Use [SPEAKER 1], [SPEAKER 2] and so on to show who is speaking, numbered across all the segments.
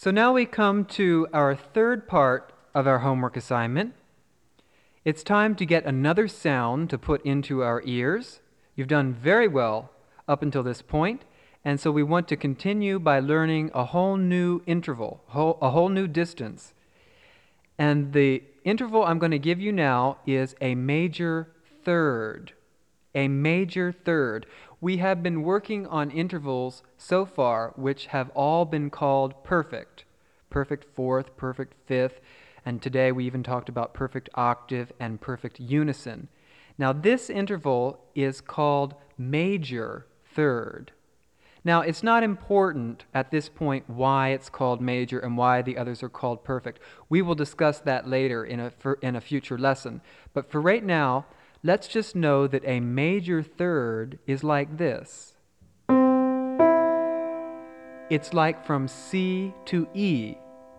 [SPEAKER 1] So now we come to our third part of our homework assignment. It's time to get another sound to put into our ears. You've done very well up until this point, and so we want to continue by learning a whole new interval, a whole new distance. And the interval I'm going to give you now is a major third. A major third. We have been working on intervals so far which have all been called perfect. Perfect fourth, perfect fifth, and today we even talked about perfect octave and perfect unison. Now this interval is called major third. Now it's not important at this point why it's called major and why the others are called perfect. We will discuss that later in a future lesson. But for right now, let's just know that a major third is like this. It's like from C to E.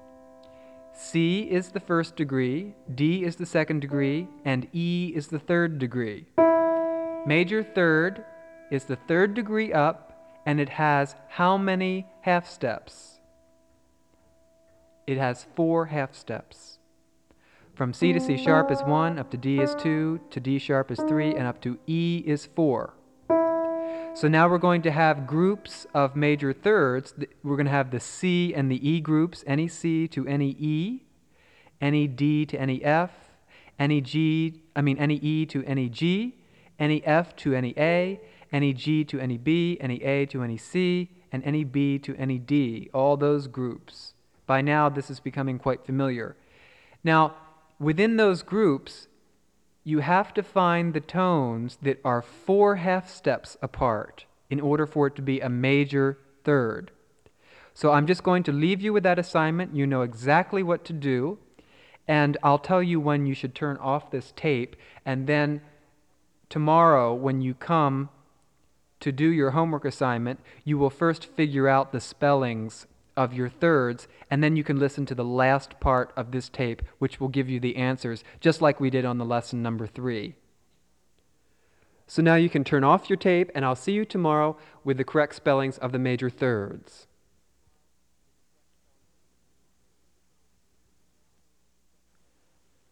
[SPEAKER 1] C is the first degree, D is the second degree, and E is the third degree. Major third is the third degree up, and it has how many half steps? It has 4 half steps. From C to C sharp is 1, up to D is 2, to D sharp is 3, and up to E is 4. So now we're going to have groups of major thirds. We're going to have the C and the E groups, any C to any E, any D to any F, any E to any G, any F to any A, any G to any B, any A to any C, and any B to any D, all those groups. By now, this is becoming quite familiar. Now, within those groups, you have to find the tones that are 4 half steps apart in order for it to be a major third. So I'm just going to leave you with that assignment. You know exactly what to do, and I'll tell you when you should turn off this tape, and then tomorrow when you come to do your homework assignment, you will first figure out the spellings of your thirds, and then you can listen to the last part of this tape, which will give you the answers, just like we did on the lesson number 3. So now you can turn off your tape, and I'll see you tomorrow with the correct spellings of the major thirds.